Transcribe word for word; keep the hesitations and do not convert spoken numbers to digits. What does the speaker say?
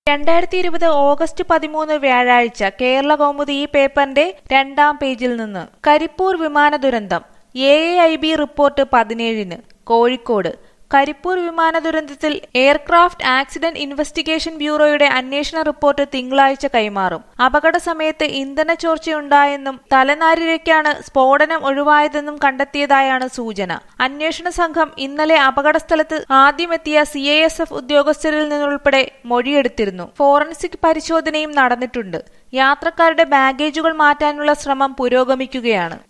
രണ്ടായിരത്തി ഇരുപത് ഓഗസ്റ്റ് പതിമൂന്ന് വ്യാഴാഴ്ച കേരള കൗമുദി ഈ പേപ്പറിന്റെ രണ്ടാം പേജിൽ നിന്ന് കരിപ്പൂർ വിമാന ദുരന്തം A A I B report പതിനേഴിന് കോഴിക്കോട് കരിപ്പൂർ വിമാന ദുരന്തത്തിൽ എയർക്രാഫ്റ്റ് ആക്സിഡന്റ് ഇൻവെസ്റ്റിഗേഷൻ ബ്യൂറോയുടെ അന്വേഷണ റിപ്പോർട്ട് തിങ്കളാഴ്ച കൈമാറും. അപകട സമയത്ത് ഇന്ധന ചോർച്ചയുണ്ടായെന്നും തലനാരിഴയ്ക്കാണ് സ്ഫോടനം ഒഴിവായതെന്നും കണ്ടെത്തിയതായാണ് സൂചന. അന്വേഷണ സംഘം ഇന്നലെ അപകടസ്ഥലത്ത് ആദ്യമെത്തിയ സി ഐ എസ് എഫ് ഉദ്യോഗസ്ഥരിൽ നിന്നുൾപ്പെടെ മൊഴിയെടുത്തിരുന്നു. ഫോറൻസിക് പരിശോധനയും നടന്നിട്ടുണ്ട്. യാത്രക്കാരുടെ ബാഗേജുകൾ മാറ്റാനുള്ള ശ്രമം പുരോഗമിക്കുകയാണ്.